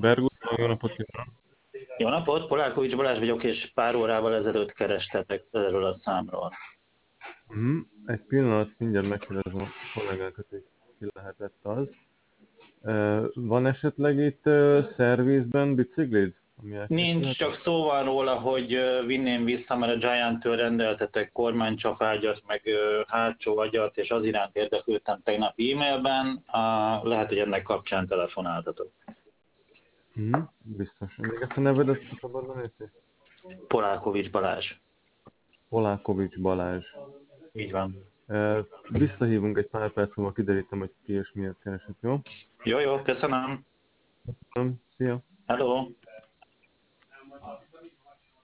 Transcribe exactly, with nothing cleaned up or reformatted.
Bergus, jó napot kívánok! Jó napot, Polákovics Balázs vagyok, és pár órával ezelőtt kerestetek erről a számról. Mhm. Egy pillanat, mindjárt megkérdezem a kollégákat, hogy ki lehetett az. Ö, Van esetleg itt ö, szervizben biciklid, ami Nincs, elkészülhető? csak szó van róla, hogy ö, vinném vissza, mert a Giant-től rendeltetek kormánycsapágyat, meg ö, hátsó agyat, és az iránt érdeklődtem tegnap e-mailben. Ah, lehet, hogy ennek kapcsán telefonáltatok. Mhm. Biztos. Még ezt a nevedet szabadon érti? Polákovics Balázs. Polákovics Balázs. Így van. Ö, Visszahívunk egy pár perc múlva, kiderítem, hogy ki és miért keresett, jó? Jó, jó, köszönöm. Köszönöm. Szia! Hello.